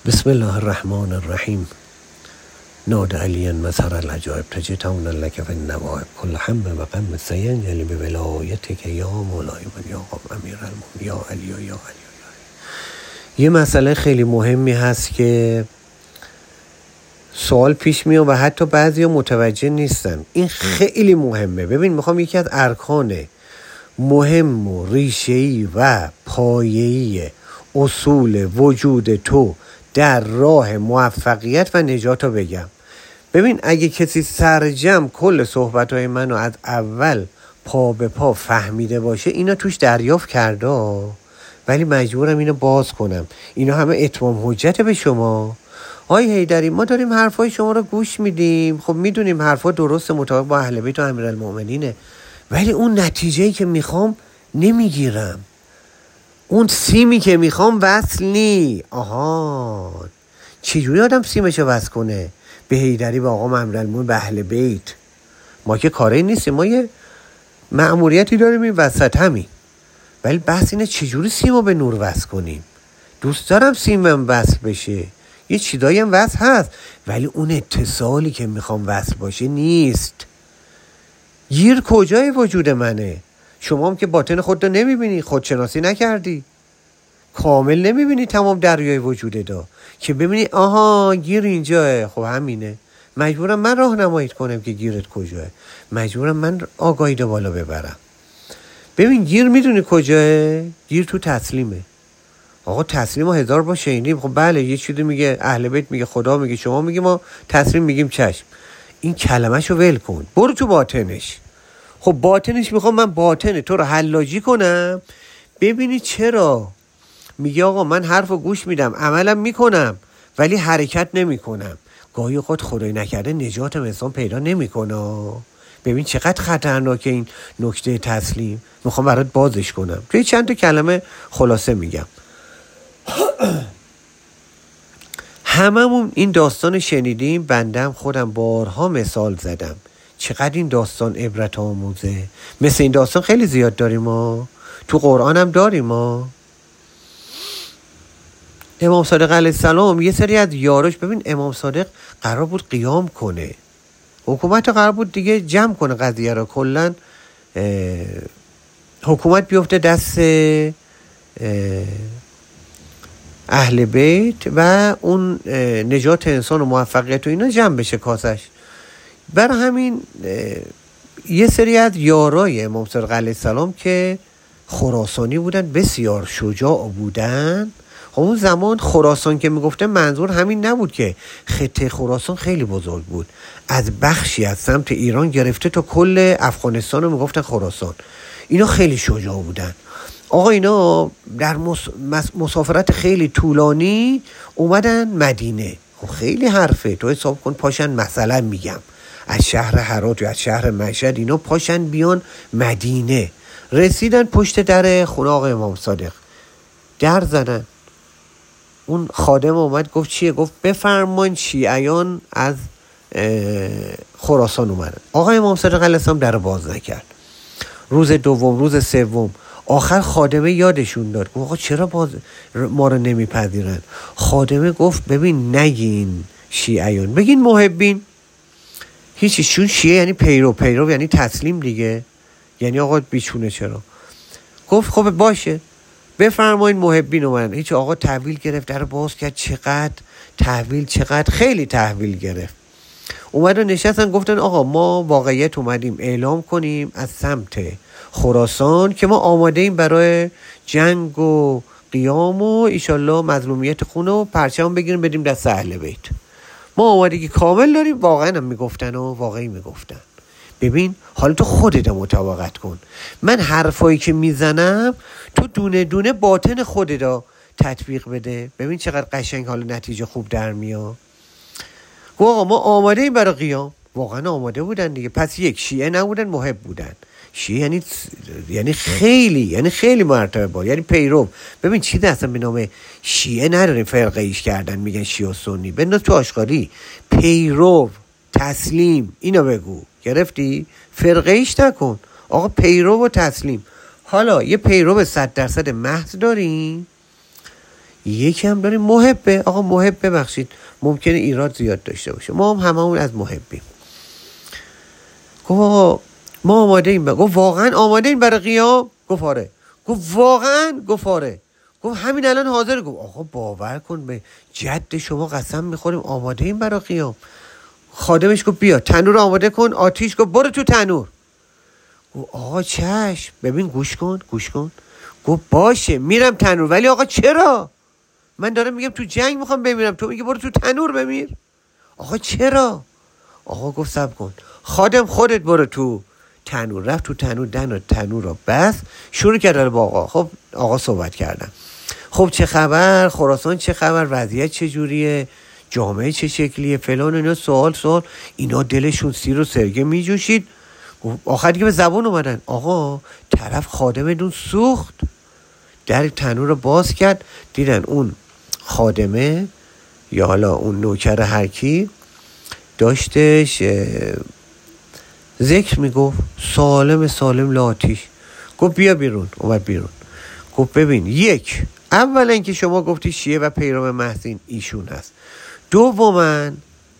بسم الله الرحمن الرحیم. ناد علی مظهر العجائب تجتون لک فی النوائب کل هم و غم سین یلی به ولایتک یا مولای من یا امیر المومنین یا علی یا علی. یه مسئله خیلی مهمی هست که سوال پیش میاد و حتی بعضیا متوجه نیستن. این خیلی مهمه. ببین، میخوام یکی از ارکان مهم و ریشه‌ای و پایه‌ای اصول وجود تو در راه موفقیت و نجات رو بگم. ببین، اگه کسی سرجم کل صحبتهای منو از اول پا به پا فهمیده باشه، اینا توش دریافت کرده، ولی مجبورم اینو باز کنم. اینا همه اتمام حجت به شما. آی حیدری، ما داریم حرفای شما رو گوش میدیم، خب میدونیم حرفا درست مطابق با اهل بیت و امیرالمومنینه، ولی اون نتیجه‌ای که میخوام نمیگیرم. اون سیمی که میخوام وصل نی. آها، چجوری آدم سیمشو وصل کنه؟ به حیدری، به آقا امیرالمومنین، به اهل بیت. ما که کاری نیستیم، ما یه مأموریتی داریم این وسط همین. ولی بحث اینه چجوری سیمو به نور وصل کنیم. دوست دارم سیمم وصل بشه، یه چیزایی هم وصل هست، ولی اون اتصالی که میخوام وصل باشه نیست. گیر کجای وجود منه؟ شما هم که باطن خود رو نمیبینی، خودشناسی نکردی، کامل نمیبینی تمام دریای وجوده دا که ببینی آها گیر اینجاه. خب همینه. مجبورم من راهنماییت کنم که گیرت کجاه، مجبورم من آگاهی دا بالا ببرم. ببین، گیر میدونی کجاه؟ گیر تو تسلیمه. آقا تسلیم ما 1000 با شنیدیم. خب بله، یه چیزی میگه اهل بیت، میگه خدا، میگه شما، میگه ما تسلیم میگیم چشم. این کلمه‌شو ول کن، برو تو باطنش. خب باطنش میخوام من باطن تو رو حلاجی کنم، ببینی چرا میگه آقا من حرفو گوش میدم، عملم میکنم، ولی حرکت نمیکنم. گاهی اوقات خدای نکرده نجات انسان پیدا نمیکنه. ببین چقدر خطرناکه این نکته تسلیم. میخوام برات بازش کنم، توی چند تا کلمه خلاصه میگم. هممون این داستان شنیدیم، بندم خودم بارها مثال زدم. چقدر این داستان عبرت آموزه. مثل این داستان خیلی زیاد داریم ما، تو قرآن هم داریم ما. امام صادق علیه السلام یه سری از یاراش، ببین امام صادق قرار بود قیام کنه، حکومت قرار بود دیگه جمع کنه قضیه رو، کلن حکومت بیفته دست اهل بیت و اون نجات انسان و موفقیت و اینا جمع بشه کاسش. برای همین یه سری از یارای امام صادق علیه السلام که خراسانی بودن، بسیار شجاع بودن. اون زمان خراسان که میگفتن منظور همین نبود که خطه خراسان خیلی بزرگ بود، از بخشی از سمت ایران گرفته تا کل افغانستان رو میگفتن خراسان. اینا خیلی شجاع بودن. آقا اینا در مسافرت خیلی طولانی اومدن مدینه. خیلی حرفه، تو حساب کن پاشن، مثلا میگم از شهر هرات یا از شهر مشهد، اینا پاشن بیان مدینه. رسیدن پشت در خونه آقا امام صادق، در زدن. اون خادم اومد گفت چیه؟ گفت بفرمایید شیعیان از خراسان اومدن. آقا امام صادق علیه السلام در باز نکرد. روز دوم، روز سوم، آخر خادمه یادشون داد، گفت آقا چرا باز ما رو نمیپذیرن؟ خادمه گفت ببین، نگین شیعیان، بگین محبین. هیچیشون شیعه یعنی پیرو یعنی تسلیم دیگه، یعنی آقا بیچونه چرا؟ گفت خب باشه، بفرمایید محبین اومدن. هیچ. آقا تحویل گرفت، در باز کرد. چقدر تحویل، چقدر خیلی تحویل گرفت. اومدن نشستن، گفتن آقا ما واقعیت اومدیم اعلام کنیم از سمت خراسان که ما آماده ایم برای جنگ و قیام و ایشالله مظلومیت خونه و پرچم بگیریم بدیم دست اهل بیت. ما آمادگی کامل داریم. واقعا هم میگفتن و واقعی میگفتن. ببین، حالا تو خودت مطابقت کن. من حرفایی که میزنم تو دونه دونه باطن خودت رو تطبیق بده. ببین چقدر قشنگ حالا نتیجه خوب در میاد. آقا ما آماده ایم برای قیام. واقعا آماده بودن دیگه. پس یک، شیعه نبودن، محب بودن. شیعه یعنی خیلی مرتبه با، یعنی پیرو. ببین چیزی اصلا به نام شیعه نداریم فرقه ایش کردن، میگن شیعه و سنی. بنداز تو آشغالی. پیرو، تسلیم، اینو بگو. گرفتی؟ فرقه ایش نکن. آقا پیرو و تسلیم. حالا یه پیرو 100% محض داریم، یکی هم داریم محبه. آقا محب ببخشید ممکنه ایراد زیاد داشته باشه، ما هم هممون از محبیم. گفت آقا ما آماده ایم. گفت واقعا آماده ایم برای قیام؟ گفت آره. گفت واقعا؟ گفت آره. گفت همین الان حاضر؟ گفت آقا باور کن به جد شما قسم میخوریم آماده ایم برای قیام. خادمش گفت بیا تنور آماده کن. آتیش گفت برو تو تنور. گفت آقا چشم. ببین گوش کن. گفت باشه میرم تنور. ولی آقا چرا؟ من دارم میگم تو جنگ میخوام بمیرم، تو میگی برو تو تنور بمیر. آقا چرا؟ آقا گفت صبر کن. خادم خودت برو تو تنور. رفت تو تنور، تنور رو بس، شروع کرد با آقا. خب آقا صحبت کردن. خب چه خبر خراسان، چه خبر، وضعیت چه جوریه، جامعه چه شکلیه، فلان اینا. سوال اینا دلشون سیر و سرگه میجوشید. آخر دیگه به زبون اومدن. آقا طرف خادمتون سوخت. در تنور رو باز کرد، دیدن اون خادمه یا حالا اون نوکر هرکی داشتش ذکر میگفت سالم لاتیش. گفت بیا بیرون. اومد بیرون. گفت ببین، یک، اولا که شما گفتی شیعه و پیرو محسین ایشون هست. دوما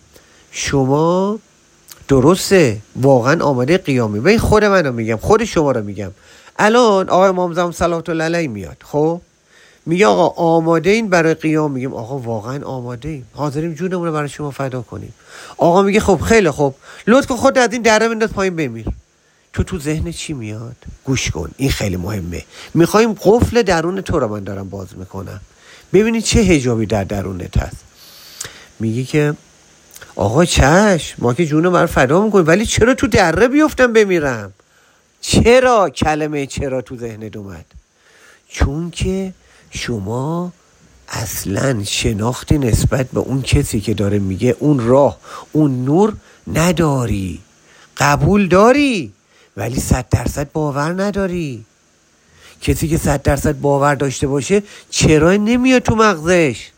شما درسته واقعا آماده قیامی. ببین خود منو میگم، خود شما رو میگم. الان آقا امام زمان صلوات الله علیه میاد، خب میگه آقا آماده این برای قیام. میگیم آقا واقعا آماده ایم، حاضریم جونمون رو برای شما فدا کنیم. آقا میگه خب خیلی خوب، لطف کن خود از این دره بنداز پایین بمیر. تو ذهن چی میاد؟ گوش کن، این خیلی مهمه. میخوایم قفل درون تو رو من دارم باز میکنم، ببینید چه حجابی در درونت هست. میگی که آقا چشم، ما که جونو برای فدا میکنیم، ولی چرا تو دره بیفتم بمیرم؟ چرا؟ کلمه چرا تو ذهنت اومد؟ چون که شما اصلا شناختی نسبت به اون کسی که داره میگه اون راه، اون نور نداری. قبول داری ولی 100% باور نداری. کسی که 100% باور داشته باشه چرا نمیاد تو مغزش؟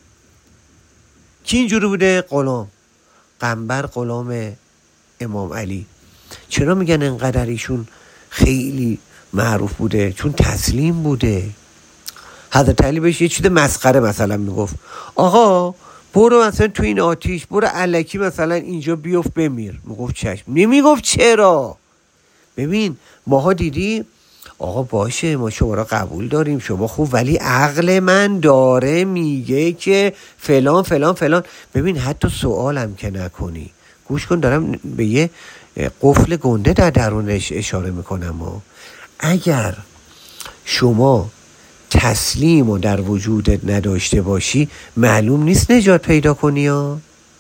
کی اینجوری بوده؟ غلام قنبر، غلام امام علی. چرا میگن انقدر ایشون خیلی معروف بوده؟ چون تسلیم بوده. حضرت علی بهش یه چیز مسخره مثلا میگفت آقا برو مثلا تو این آتیش، برو الکی مثلا اینجا بیفت بمیر. میگفت چشم. نمیگفت چرا. ببین ماها دیدی آقا باشه ما شما را قبول داریم، شما خوب، ولی عقل من داره میگه که فلان فلان فلان. ببین حتی سوالم که نکنی، گوش کن، دارم به یه قفل گنده در درونش اشاره میکنم. اگر شما تسلیم و در وجودت نداشته باشی، معلوم نیست نجات پیدا کنی ها.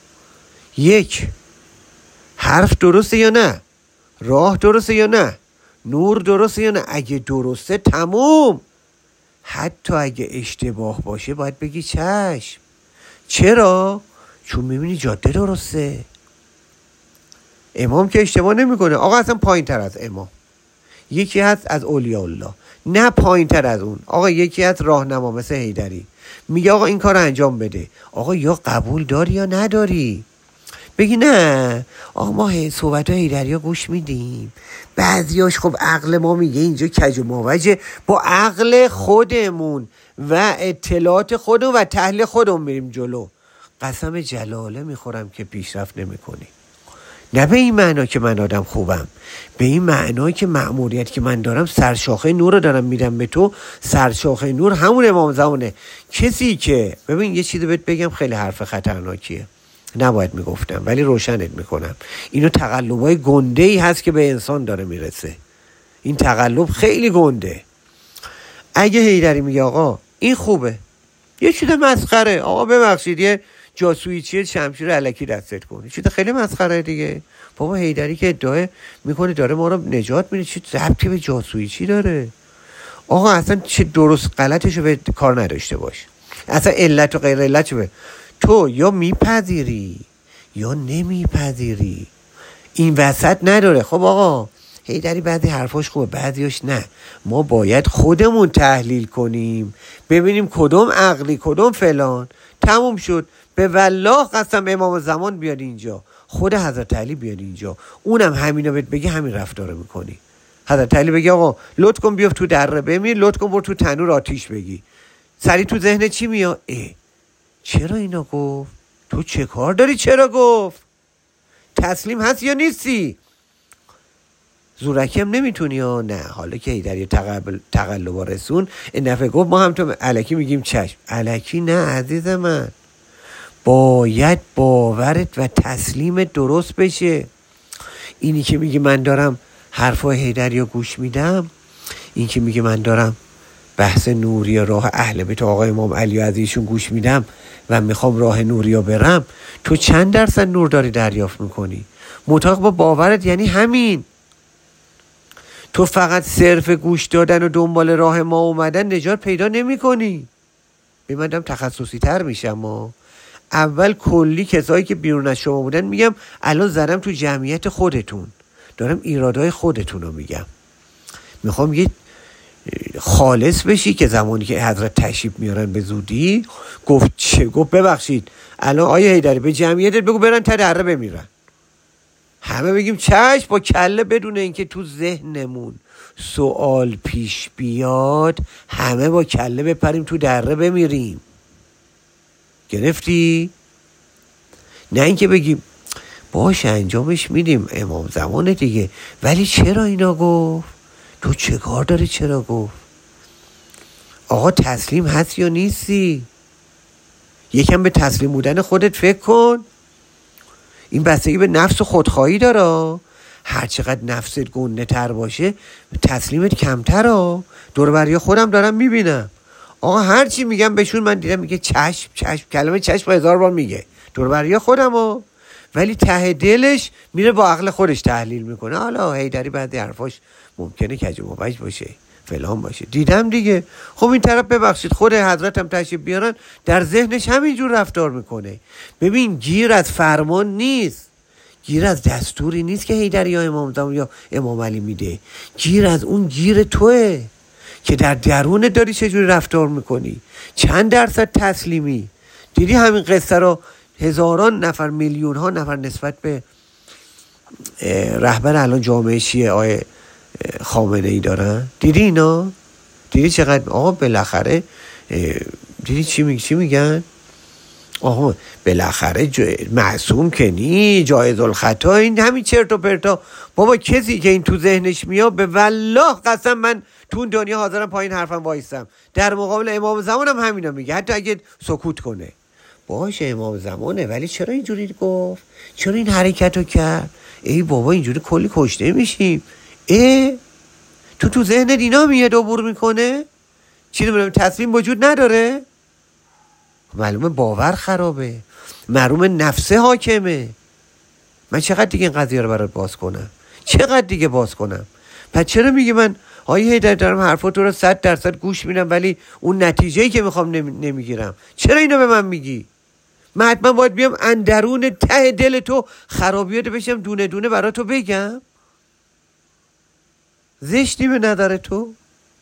یک، حرف درسته یا نه؟ راه درسته یا نه؟ نور درسته یا نه؟ اگه درسته تموم. حتی اگه اشتباه باشه باید بگی چشم. چرا؟ چون میبینی جاده درسته. امام که اشتباه نمیکنه. آقا اصلا پایین تر از امام یکی هست از اولیاء الله، نه پایین تر از اون. آقا یکی هست راهنما مثل حیدری، میگه آقا این کار رو انجام بده. آقا یا قبول داری یا نداری. بگی نه آقا ما صحبت های حیدری ها گوش میدیم، بعضیاش خب عقل ما میگه اینجا کج و ماوجه، با عقل خودمون و اطلاعات خودمون و تحلیل خودمون میریم جلو. قسم جلاله میخورم که پیشرفت نمیکنی. نه به این معنا که من آدم خوبم، به این معنا که مأموریت که من دارم سرشاخه نور رو دارم میدم به تو. سرشاخه نور همون امام زمانه. کسی که ببین یه چیزی بهت بگم، خیلی حرف خطرناکیه، نباید میگفتم ولی روشنت میکنم. اینو تقلبای گنده ای هست که به انسان داره میرسه. این تقلب خیلی گنده. اگه حیدری میگه آقا این خوبه، یه چیز مسخره، آقا ببخشید یه جاسویچی شمشیر الکی دستت کنه، چیز خیلی مسخره دیگه. بابا حیدری که ادعا میکنه داره ما رو نجات میده، چه ربطی به جاسویچی داره؟ آقا اصلا چه درست غلطشو به کار نداشته باش، اصلا علت و غیر علتشو به تو یا میپذیری یا نمیپذیری، این وسط نداره. خب آقا حیدری بعضی حرفاش خوبه بعضیاش نه. ما باید خودمون تحلیل کنیم ببینیم کدوم عقلی کدوم فلان. تموم شد. به والله قسم امام زمان بیاد اینجا، خود حضرت علی بیاد اینجا، اونم همینو بهت بگه همین رفتارو میکنی. حضرت علی بگه آقا لطف کن بیفت تو دره بمیر، لطف کن برو تو تنور آتیش بگی، سری تو ذهن چی میاد؟ چرا اینا گفت؟ تو چه کار داری چرا گفت؟ تسلیم هست یا نیستی؟ زورکی هم نمیتونی یا نه؟ حالا که هیدری تقلب رسون این دفعه گفت ما هم تو الکی میگیم چشم. الکی نه عزیز من، باید باورت و تسلیمت درست بشه. اینی که میگی من دارم حرفای هیدری رو گوش میدم، این که میگه من دارم بحث نوری راه اهل بیت آقای امام علی از ایشون گوش میدم و میخوام راه نوری رو برم، تو چند درصد نور داری دریافت میکنی؟ مطابق با باورت یعنی همین. تو فقط صرف گوش دادن و دنبال راه ما اومدن نجات پیدا نمی کنی. بیمندم تخصصی تر میشم. اول کلی کسایی که بیرون از شما بودن میگم الان زدم تو جمعیت خودتون، دارم ایرادای خودتون رو میگم. میخوام یه خالص بشی که زمانی که حضرت تشریف میارن به زودی گفت ببخشید الان آیه هیدری به جمعیتت بگو برن تا دره بمیرن. همه بگیم چشم با کله، بدون اینکه تو ذهنمون سوال پیش بیاد همه با کله بپریم تو دره بمیریم. گرفتی؟ نه اینکه بگیم باشه انجامش میدیم امام زمان دیگه، ولی چرا اینا گفت؟ تو چه کار داری چرا گفت؟ آقا تسلیم هست یا نیستی؟ یکم به تسلیم بودن خودت فکر کن. این بستگی به نفس و خودخواهی داره. هر چقدر نفست گنده تر باشه تسلیمت کمتر ها. دوربریا خودم دارم میبینم آقا هر چی میگم بهشون من دیدم میگه چشم چشم، کلمه چشم 1000 بار میگه. دوربریا خودم ها، ولی ته دلش میره با عقل خودش تحلیل میکنه. حالا هیدری بعد حرفاش ممکنه کج و مبج باشه فلان باشه، دیدم دیگه. خب این طرف ببخشید خود حضرت هم تشریف بیارن در ذهنش همینجور رفتار میکنه. ببین گیر از فرمان نیست، گیر از دستوری نیست که هیدری یا امام زمان یا امام علی میده. گیر از اون گیر توه که در درون داری چجوری رفتار میکنی، چند درصد تسلیمی. دیدی همین قصه رو هزاران نفر میلیون ها نفر نسبت به رهبر الان جامعه شیعه آیه خامنه ای دارن؟ دیدی اینا؟ دیدی چقدر آقا بالاخره دیدی چی میگن؟ آقا بالاخره معصوم که نی، جایز الخطا، این همین چرت و پرتا. بابا کسی که این تو ذهنش میاد به والله قسم من تو اون دنیا حاضرم پایین حرفم وایستم. در مقابل امام زمانم همینا میگه، حتی اگه سکوت کنه. باشه امام زمانه ولی چرا اینجوری گفت؟ چرا این حرکتو کرد؟ ای بابا اینجوری کلی کشته میشیم. تو ذهن دینا میاد عبور میکنه؟ چی نمیدونم تسلیم وجود نداره؟ معلومه باور خرابه، معلومه نفسه حاکمه. من چقدر دیگه این قضیه رو برات باز کنم؟ چقدر دیگه باز کنم؟ پس چرا میگی من آیه هیدر دارم حرفاتو رو 100% گوش میدم ولی اون نتیجه‌ای که میخوام نمیگیرم؟ چرا اینو به من میگی؟ من حتما باید بیام اندرون ته دل تو خرابیات بشم دونه دونه براتو بگم؟ زشتی به نظر تو؟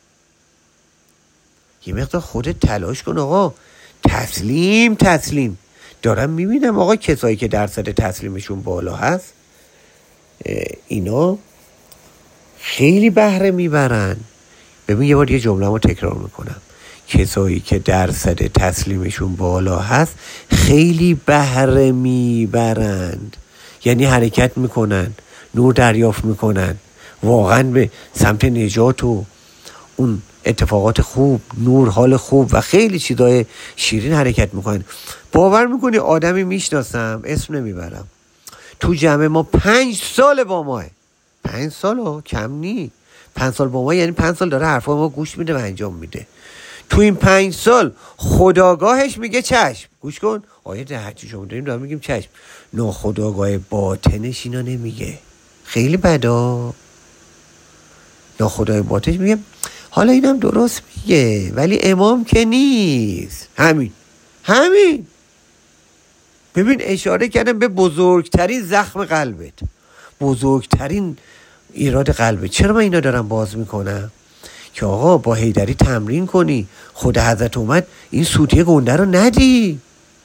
یه مقدار خودت تلاش کن آقا. تسلیم دارم میبینم آقا کسایی که درصد تسلیمشون بالا هست اینا خیلی بهره میبرن. ببین یه بار یه جمله رو تکرار میکنم، کسایی که درصد تسلیمشون بالا هست خیلی بهره میبرند، یعنی حرکت میکنن، نور دریافت میکنن، واقعا به سمت نجات و اون اتفاقات خوب، نور، حال خوب و خیلی چیزای شیرین حرکت میکنن. باور میکنی آدمی میشناسم اسم نمیبرم، تو جمع ما 5 سال با ماه، 5 سال کم نی، 5 سال با ما یعنی 5 سال داره حرفا ما گوش میده و انجام میده. تو این 5 سال خداگاهش میگه چشم، گوش کن آیه هرچی شما داریم دارم میگیم چشم، ناخداگاه باطنش اینا نمیگه. خیلی بدا. ناخداگاه باطنش میگه حالا اینم درست میگه ولی امام که نیست. همین. ببین اشاره کردم به بزرگترین زخم قلبت، بزرگترین ایراد قلبت. چرا من اینا دارم باز میکنم؟ که آقا با هیدری تمرین کنی. خود حضرت اومد این سوتی گنده رو ندی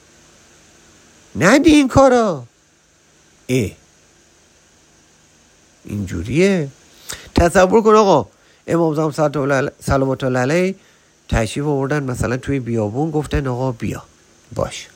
این کارا. اینجوریه. تصور کن آقا امام زمان صلوات الله علیه تشریف آوردن مثلا توی بیابون، گفتن آقا بیا باش،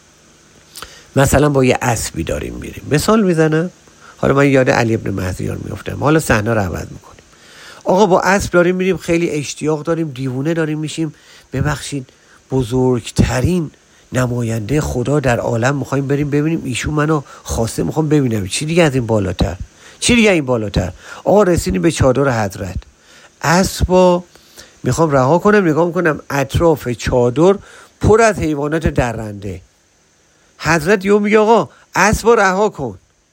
مثلا با یه اسبی داریم میریم، مثال میزنم، حالا من یاد علی ابن مهدیان میافتم، حالا صحنه رو عوض میکنیم. آقا با اسب داریم میریم، خیلی اشتیاق داریم، دیوونه داریم میشیم، ببخشید بزرگترین نماینده خدا در عالم میخوایم بریم ببینیم، ایشون منو خواسته میخوام ببینم، چی دیگه از این بالاتر، چی دیگه این بالاتر. آقا رسیدیم به چادر حضرت، اسبا میخوام رها کنم، نگاه میکنم اطراف چادر پر از حیوانات درنده. حضرت یهو میگه آقا اسبا رها کن،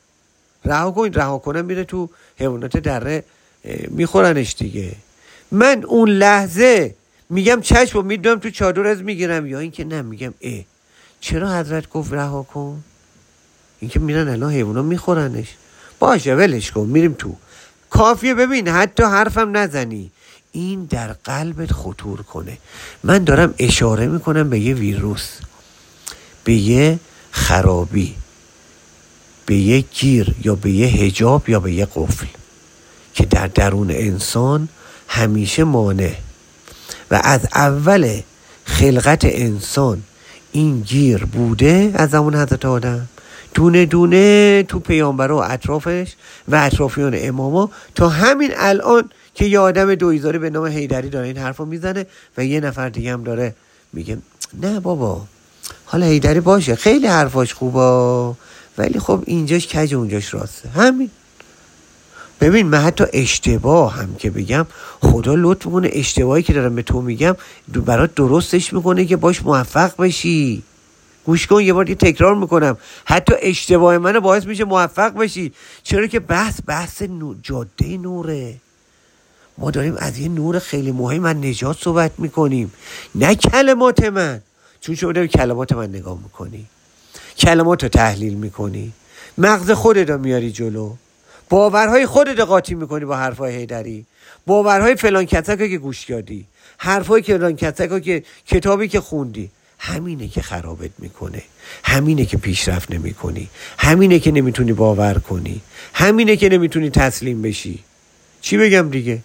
رها کنم میره تو حیوانات دره میخورنش دیگه. من اون لحظه میگم چشم و میدونم تو چادر از میگیرم، یا اینکه نه میگم چرا حضرت گفت رها کن؟ اینکه میرن الان حیوانا میخورنش، باشه ولش کن میریم تو. کافیه ببین حتی حرفم نزنی این در قلبت خطور کنه. من دارم اشاره میکنم به یه ویروس، به یه خرابی، به یه گیر یا به یه حجاب یا به یه قفل که در درون انسان همیشه مانع و از اول خلقت انسان این گیر بوده، از زمان حضرت آدم دونه دونه تو پیامبرا و اطرافش و اطرافیان اماما تا همین الان که یه آدم دویزاری به نام حیدری داره این حرفو میزنه و یه نفر دیگه هم داره میگه نه بابا حالا حیدری باشه خیلی حرفاش خوبه ولی خب اینجاش کج اونجاش راسته. همین. ببین من حتی اشتباه هم که بگم خدا لطف کنه اشتباهی که دارم به تو میگم برات درستش میکنه که باش موفق بشی. گوش کن، یه بار دیگه تکرار میکنم، حتی اشتباه منو باعث میشه موفق بشی. چرا که بحث جاده نوره. ما داریم از یه نور خیلی مهم و نجات صحبت میکنیم، نه کلمات من. چون شما داری کلمات من نگاه میکنی، کلمات رو تحلیل میکنی، مغز خودت رو میاری جلو، باورهای خودت قاطی میکنی با حرفای حیدری، باورهای فلان کتکا که گوش کردی، حرفای فلان کتکا که کتابی که خوندی. همینه که خرابت میکنه، همینه که پیشرفت نمیکنی، همینه که نمیتونی باور کنی، همینه که نمیتونی تسلیم بشی. چی بگم دیگه؟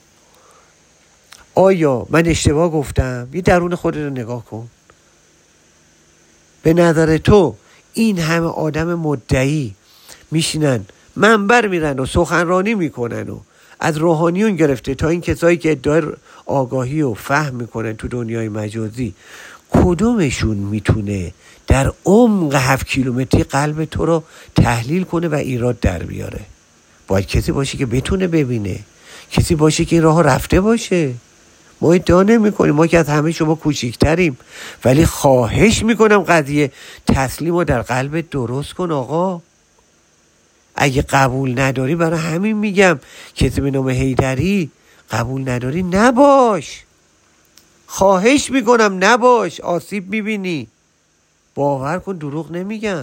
آیا من اشتباه گفتم؟ یه درون خودت رو نگاه کن. به نظر تو این همه آدم مدعی میشینن منبر میرن و سخنرانی میکنن و از روحانیون گرفته تا این کسایی که ادعای آگاهی و فهم میکنن تو دنیای مجازی، کدومشون میتونه در عمق 7 کیلومتری قلب تو رو تحلیل کنه و ایراد در بیاره؟ باید کسی باشه که بتونه ببینه، کسی باشه که این راه رفته باشه. ما ادعا نمی کنیم، ما که از همه شما کوچیکتریم، ولی خواهش میکنم قضیه تسلیم رو در قلبت درست کن. آقا اگه قبول نداری، برای همین میگم کسی به نام حیدری قبول نداری نباش، خواهش میکنم نباش، آسیب میبینی. باور کن، دروغ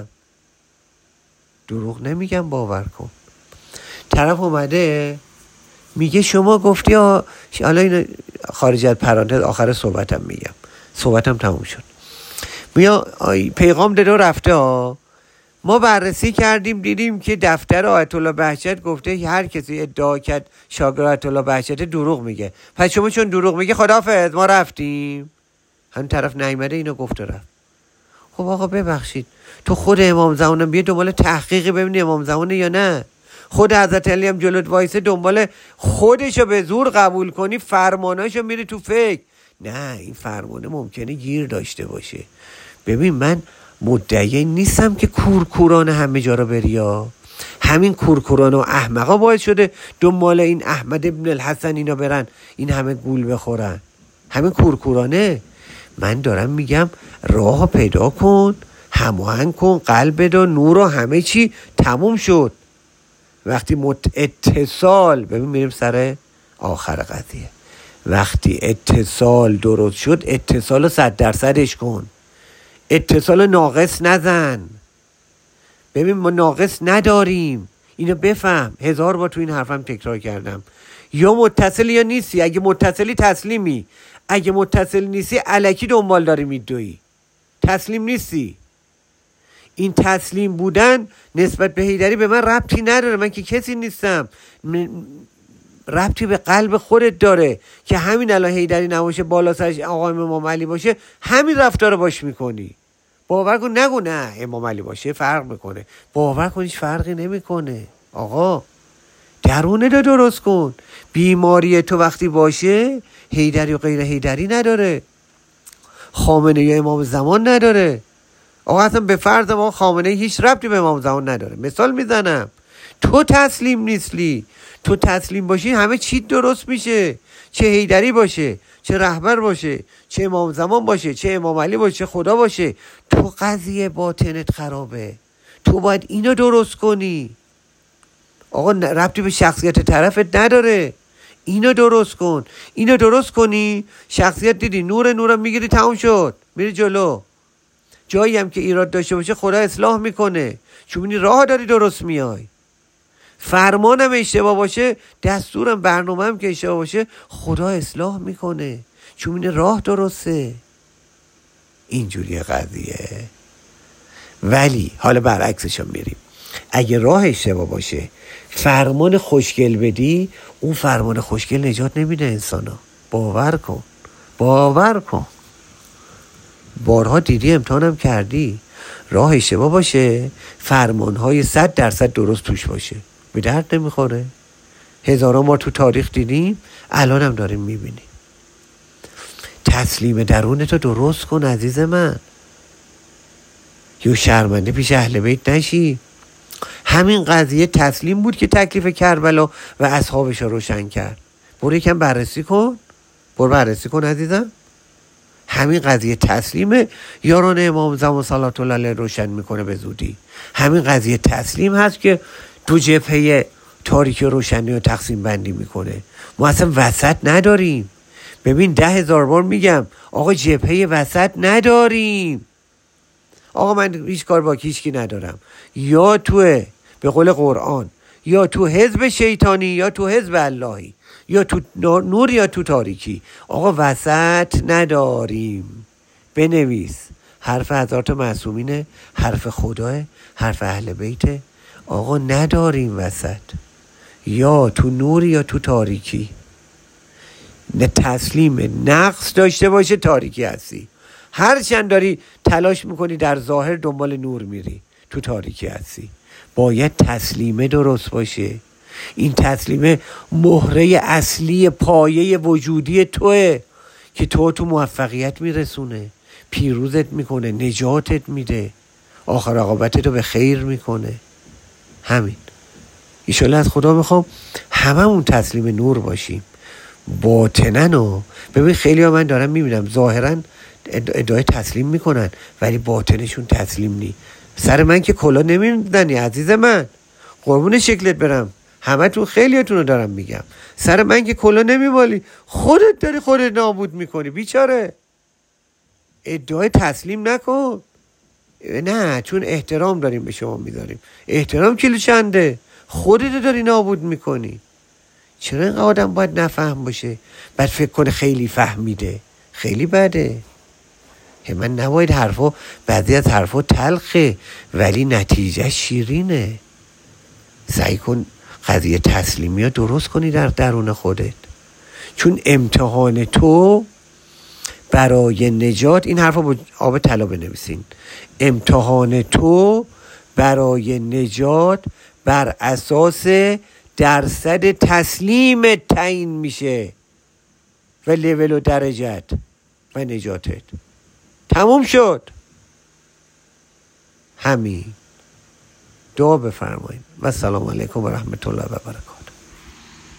نمیگم، باور کن. طرف اومده میگه شما گفتی حالا اینو خارج از پرانتز آخر صحبتم میگم، صحبتم تموم شد. میگه پیغام داده رفته ما بررسی کردیم دیدیم که دفتر آیت الله بهجت گفته هر کسی ادعا کرد شاگرد آیت الله بهجت دروغ میگه، پس شما چون دروغ میگه خداحافظ ما رفتیم. همین طرف نیامده اینو گفته رفت. خب آقا ببخشید، تو خود امام زمانم بیا دنبال تحقیقی ببینی امام زمانه یا نه. خود حضرت علی هم جلوت وایسه دنبال خودشو به زور قبول کنی، فرماناشو میری تو فکر. نه این فرمانه ممکنه گیر داشته باشه. ببین من مدعی نیستم که کورکورانه همه جا رو بریا. همین کورکورانه و احمقا باعث شده دنبال این احمد ابن الحسن اینا برن این همه گول بخورن. همین کورکورانه. من دارم میگم راه پیدا کن، هماهنگ کن، قلبت و نور و همه چی تموم شد. وقتی اتصال، ببین میریم سر آخر قضیه، وقتی اتصال درست شد اتصال 100% کن، اتصال ناقص نزن. ببین ما ناقص نداریم، اینو بفهم. 1000 بار تو این حرفم تکرار کردم، یا متصل یا نیستی. اگه متصلی تسلیمی، اگه متصل نیستی الکی دنبال داری میدوی، تسلیم نیستی. این تسلیم بودن نسبت به حیدری به من ربطی نداره، من که کسی نیستم. ربطی به قلب خودت داره که همین الان حیدری نباشه بالا سرش آقا امام علی باشه همین رفتار باش میکنی. باور کن، نگو نه امام علی باشه فرق میکنه. باور کن هیچ فرقی نمیکنه. آقا درونه رو درست کن. بیماری تو وقتی باشه حیدری و غیر حیدری نداره، خامنه ای امام زمان نداره. آقا اصلا به فرض ما خامنه ای هیچ ربطی به امام زمان نداره. مثال میزنم، تو تسلیم نیستی. تو تسلیم باشی همه چی درست میشه، چه حیدری باشه، چه رهبر باشه، چه امام زمان باشه، چه امام علی باشه، چه خدا باشه. تو قضیه باطنت خرابه، تو باید اینو درست کنی. آقا ربطی به شخصیت طرفت نداره. اینو درست کن. اینو درست کنی شخصیت دیدی نور میگیری، تموم شد، میری جلو. جایی هم که ایراد داشته باشه خدا اصلاح میکنه، چون این راه داری درست میای. فرمانم اشتباه باشه، دستورم برنامه‌ام که اشتباه باشه خدا اصلاح میکنه، چون این راه درسته. اینجوریه قضیه. ولی حالا برعکسش هم میریم. اگه راه اشتباه باشه فرمان خوشگل بدی، اون فرمان خوشگل نجات نمیده انسانو. باور کن. بارها دیدی، امتحانم کردی. راه اشتباه باشه فرمانهای 100% درست توش باشه، به درد نمیخوره. هزاران ما تو تاریخ دیدیم، الان هم داریم میبینیم. تسلیم درونتو درست کن عزیز من. یو شرمنده پیش اهل بیت نشی. همین قضیه تسلیم بود که تکلیف کربلا و اصحابش رو روشن کرد. برو یکم بررسی کن عزیزم. همین قضیه تسلیمه یاران امام زمان صلوات الله علیه روشن میکنه به زودی. همین قضیه تسلیم هست که دو جبهه تاریکی روشنی رو تقسیم بندی میکنه. ما اصلا وسط نداریم. ببین 10,000 بار میگم آقا جبهه وسط نداریم. آقا من هیچ کار با هیچکی ندارم. یا توه به قول قرآن، یا تو حزب شیطانی یا تو حزب اللهی، یا تو نور یا تو تاریکی. آقا وسط نداریم. بنویس حرف حضرات معصومینه، حرف خداه، حرف اهل بیته. آقا نداریم وسط، یا تو نور یا تو تاریکی. نه تسلیم نقص داشته باشه تاریکی هستی. هر چند داری تلاش میکنی در ظاهر دنبال نور میری، تو تاریکی هستی. باید تسلیمه درست باشه. این تسلیمه مهره اصلی پایه وجودی توه که تو موفقیت میرسونه، پیروزت میکنه، نجاتت میده، آخر عاقبتت رو به خیر میکنه. همین. ایشالا از خدا میخوام هممون تسلیم نور باشیم. باطنن ببین خیلی ها من دارم میبینم ظاهرا ادعای تسلیم میکنن ولی باطنشون تسلیم نی. سر من که کلا نمیدنی عزیز من، قربون شکلت برم. همه تون خیلیاتون رو دارم میگم، سر من که کلا نمیمالی. خودت داری خودت نابود میکنی بیچاره. ادعای تسلیم نکن. نه، چون احترام داریم به شما میذاریم. احترام کیلو چنده؟ خودت داری نابود میکنی. چرا این آدم باید نفهم باشه بعد فکر کنه خیلی فهمیده؟ خیلی بده. من نباید بعضی از حرفا تلخه ولی نتیجه شیرینه. سعی کن قضیه تسلیمی ها درست کنی در درون خودت، چون امتحان تو برای نجات، این حرفا با آب طلا بنویسین، امتحان تو برای نجات بر اساس درصد تسلیم تعیین میشه و لول و درجت و نجاتت. تموم شد. همین. دعا بفرمایید و السلام علیکم و رحمت الله و برکاته.